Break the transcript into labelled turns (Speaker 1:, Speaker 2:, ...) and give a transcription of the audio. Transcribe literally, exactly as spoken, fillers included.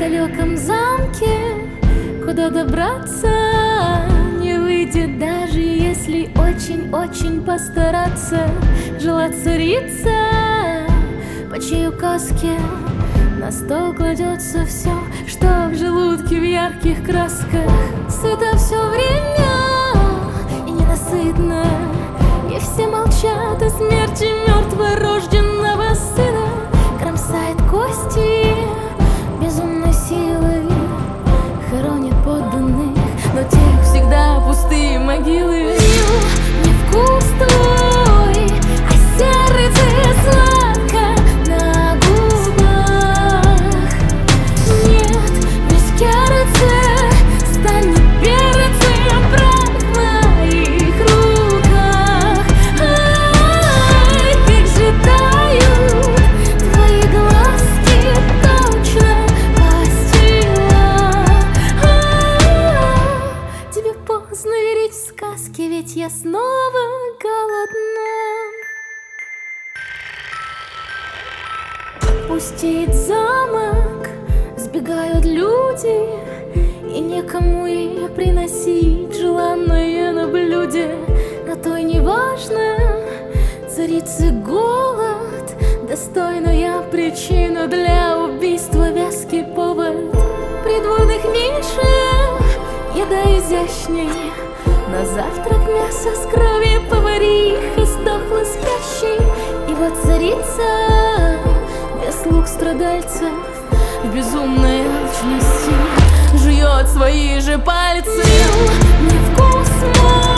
Speaker 1: далеком замке, куда добраться не выйдет, даже если очень-очень постараться. Жила царица, по чьей указке на стол кладется все, что в желудке в ярких красках. Сыто все время и ненасытно, и все молчат о смерти мертворожденного сына. Кромсает кости безумной силой, хоронит подданных, но тех всегда пустые могилы. Невкус твой, а сердце сладко на губах. Нет, без сердца станет перцем прах в моих руках. Ай, как же тают твои глазки, точно постила. А, тебе поздно верить в сказки, ведь я снова голодна. Пустеет замок, сбегают люди, и некому ей приносить желанное на блюде. Но то и не важно, царицы голод, достойная причина для убийства, вязкий повод. Придворных меньше, еда изящней, на завтрак мясо с кровью повариха сдохла спящей. И вот царица без слуг страдальцев в безумной алчности жует свои же пальцы. Невкус мой.